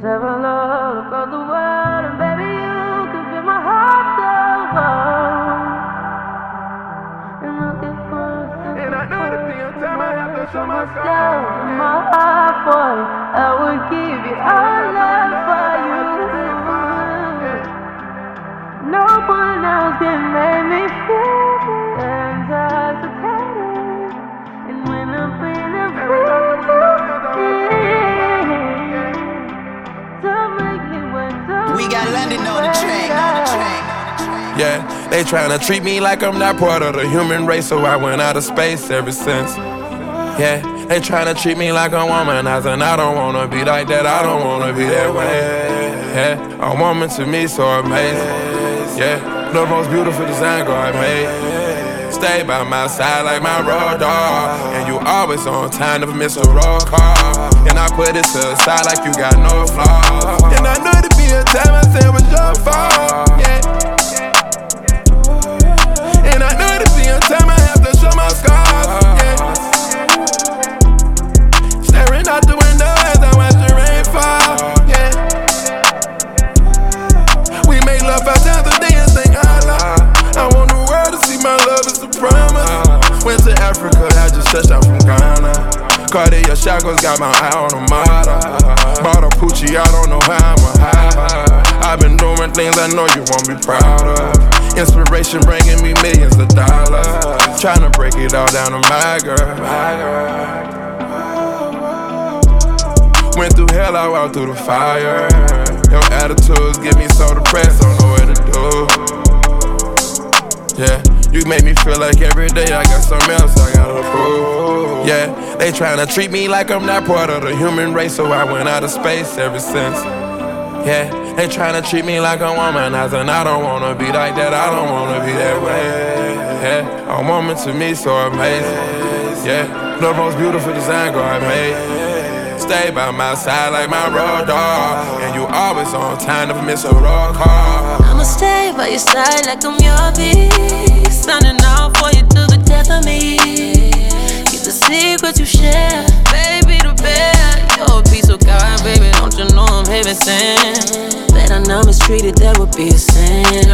Travel all across the world, and baby, you can feel my heart go. And looking for And I know the damn time I have to show my love in my heart for you. I would give it all up for you. No one else can make me feel intoxicated. And when I'm feeling free, don't make me wait. We got London on the track. Yeah, they tryna treat me like I'm not part of the human race, so I went out of space ever since. Yeah, they tryna treat me like a womanizer, and I don't wanna be like that, I don't wanna be that way. Yeah, a woman to me so amazing. Yeah, the most beautiful design God made. Stay by my side like my road dog, and you always on time, never miss a roll call. And I put it to the side like you got no flaws. And I knew there'd be a time I said it was your fault. Yeah. And I knew there'd be a time I have to show my scars. Yeah. Staring out the window as I watch the rain fall. Yeah. We make love 5 times a day and sing Allah. I want the world to see my love is a promise. Went to Africa, I just touched out from Ghana. Cartier shackles got my eye on the model. Bought a Poochie, I don't know how I'ma hide. I've been doing things I know you won't be proud of. Inspiration bringing me millions of dollars. Tryna break it all down to my girl. Went through hell, I walked through the fire. Your attitudes get me so depressed, don't know what to do. Yeah, you make me feel like every day I got something else I gotta prove. Yeah, they tryna treat me like I'm not part of the human race, so I went out of space ever since. Yeah, they tryna treat me like a womanizer, and I don't wanna be like that, I don't wanna be that way. Yeah, a woman to me so amazing. Yeah, the most beautiful design God made. Stay by my side like my road dog, and you always on time, never miss a roll call. I'ma stay by your side like I'm your peace, standing out for you to the death of me. Keep the secrets you share, baby, the bear. You're a piece of God, baby, don't you know I'm heaven sent? That I know mistreated, that would be a sin.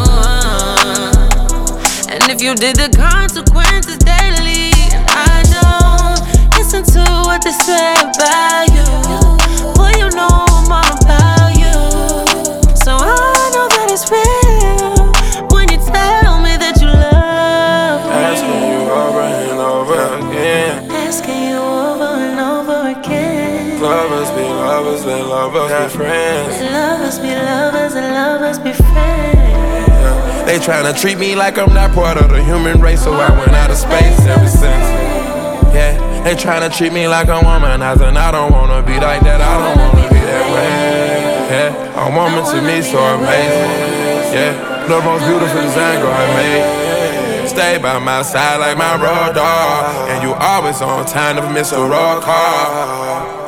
And if you did the consequences daily, and I don't listen to what they say about you, well, you know I'm all about you. So I know that it's real when you tell me that you love me. Asking you over and over again. Asking you over and over again. Lovers be lovers, let lovers be friends. Let lovers be lovers and lovers be friends. Yeah. They tryna treat me like I'm not part of the human race, so I went out of space ever since. Yeah, they tryna treat me like a womanizer, and I don't wanna be like that, I don't wanna be that way. Yeah, a woman to me so amazing. Yeah, the most beautiful design God made. Stay by my side like my road dog, and you always on time, never miss a roll call.